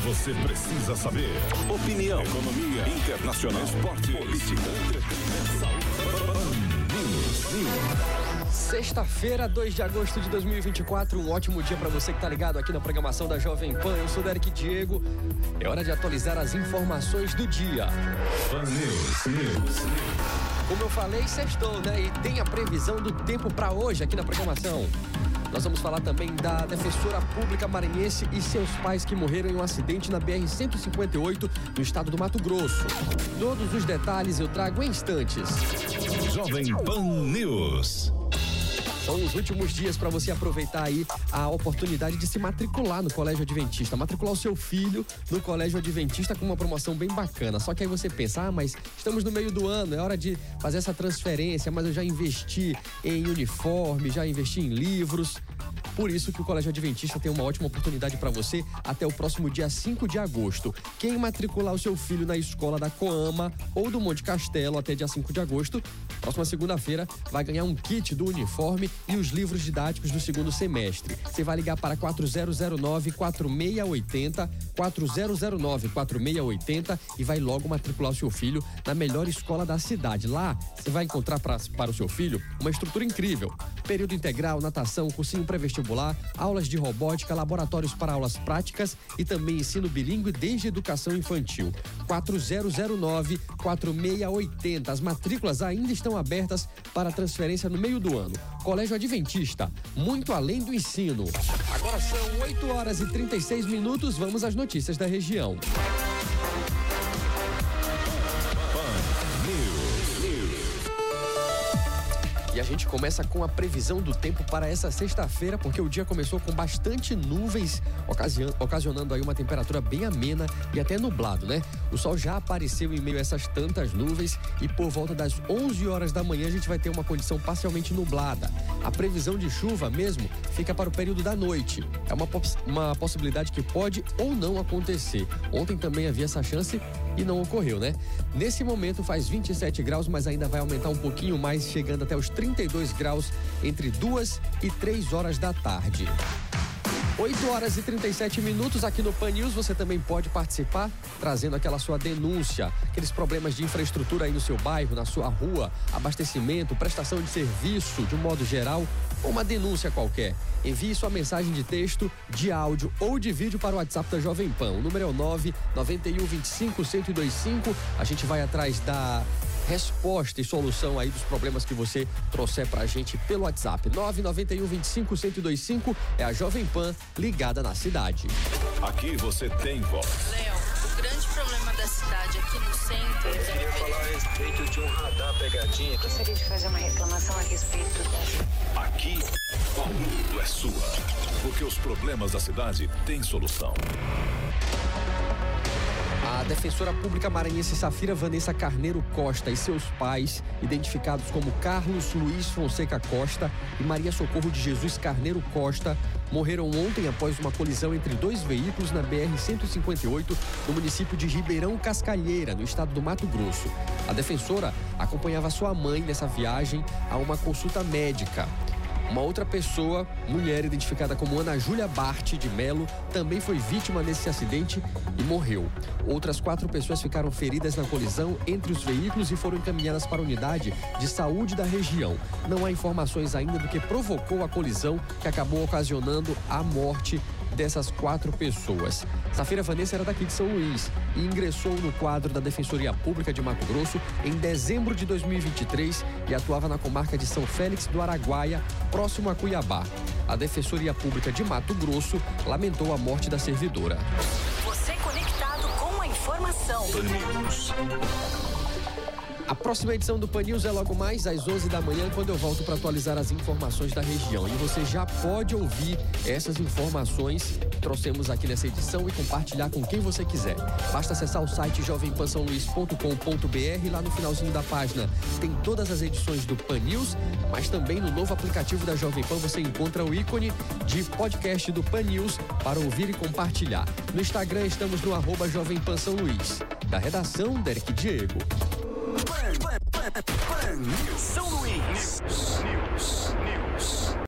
você precisa saber. Opinião, economia, internacional, esporte, política, entretenimento, saúde. Sexta-feira, 2 de agosto de 2024, um ótimo dia para você que tá ligado aqui na programação da Jovem Pan. Eu sou Derek Diego. É hora de atualizar as informações do dia. Pan News. Como eu falei, sextou, né? E tem a previsão do tempo para hoje aqui na programação. Nós vamos falar também da defensora pública maranhense e seus pais que morreram em um acidente na BR-158 no estado do Mato Grosso. Todos os detalhes eu trago em instantes. Jovem Pan News. São os últimos dias para você aproveitar aí a oportunidade de se matricular no Colégio Adventista, matricular o seu filho no Colégio Adventista com uma promoção bem bacana. Só que aí você pensa, mas estamos no meio do ano, é hora de fazer essa transferência, mas eu já investi em uniforme, já investi em livros. Por isso que o Colégio Adventista tem uma ótima oportunidade para você até o próximo dia 5 de agosto. Quem matricular o seu filho na escola da Coama ou do Monte Castelo até dia 5 de agosto, próxima segunda-feira, vai ganhar um kit do uniforme e os livros didáticos do segundo semestre. Você vai ligar para 4009-4680, 4009-4680 e vai logo matricular o seu filho na melhor escola da cidade. Lá, você vai encontrar para o seu filho uma estrutura incrível. Período integral, natação, cursinho pré-vestibular, aulas de robótica, laboratórios para aulas práticas e também ensino bilíngue desde educação infantil. 4009-4680. As matrículas ainda estão abertas para transferência no meio do ano. Colégio Adventista, muito além do ensino. Agora são 8h36, vamos às notícias da região. E a gente começa com a previsão do tempo para essa sexta-feira, porque o dia começou com bastante nuvens, ocasionando aí uma temperatura bem amena e até nublado, né? O sol já apareceu em meio a essas tantas nuvens e por volta das 11 horas da manhã a gente vai ter uma condição parcialmente nublada. A previsão de chuva mesmo fica para o período da noite. É uma possibilidade que pode ou não acontecer. Ontem também havia essa chance e não ocorreu, né? Nesse momento faz 27 graus, mas ainda vai aumentar um pouquinho mais, chegando até os 32 graus entre 2 e 3 horas da tarde. 8h37 aqui no Pan News. Você também pode participar trazendo aquela sua denúncia, aqueles problemas de infraestrutura aí no seu bairro, na sua rua, abastecimento, prestação de serviço de um modo geral, ou uma denúncia qualquer. Envie sua mensagem de texto, de áudio ou de vídeo para o WhatsApp da Jovem Pan. O número é o 99125-1025. A gente vai atrás da resposta e solução aí dos problemas que você trouxer pra gente pelo WhatsApp. 99125-1025 é a Jovem Pan ligada na cidade. Aqui você tem voz. Léo, o grande problema da cidade aqui no centro... Eu queria falar a respeito de um radar pegadinha. Gostaria de fazer uma reclamação a respeito da... Aqui, o mundo é sua. Porque os problemas da cidade têm solução. A defensora pública maranhense Safira Vanessa Carneiro Costa e seus pais, identificados como Carlos Luiz Fonseca Costa e Maria Socorro de Jesus Carneiro Costa, morreram ontem após uma colisão entre dois veículos na BR-158, no município de Ribeirão Cascalheira, no estado do Mato Grosso. A defensora acompanhava sua mãe nessa viagem a uma consulta médica. Uma outra pessoa, mulher identificada como Ana Júlia Bart de Melo, também foi vítima desse acidente e morreu. Outras 4 pessoas ficaram feridas na colisão entre os veículos e foram encaminhadas para a unidade de saúde da região. Não há informações ainda do que provocou a colisão que acabou ocasionando a morte dessas 4 pessoas. Safira Vanessa era daqui de São Luís e ingressou no quadro da Defensoria Pública de Mato Grosso em dezembro de 2023 e atuava na comarca de São Félix do Araguaia, próximo a Cuiabá. A Defensoria Pública de Mato Grosso lamentou a morte da servidora. Você conectado com a informação. A próxima edição do Pan News é logo mais às 11 da manhã, quando eu volto para atualizar as informações da região. E você já pode ouvir essas informações que trouxemos aqui nessa edição e compartilhar com quem você quiser. Basta acessar o site jovempansaoluís.com.br. Lá no finalzinho da página tem todas as edições do Pan News, mas também no novo aplicativo da Jovem Pan você encontra o ícone de podcast do Pan News para ouvir e compartilhar. No Instagram estamos no @Jovem Pan São Luís. Da redação, Derek Diego. Pan News. São Luís. News.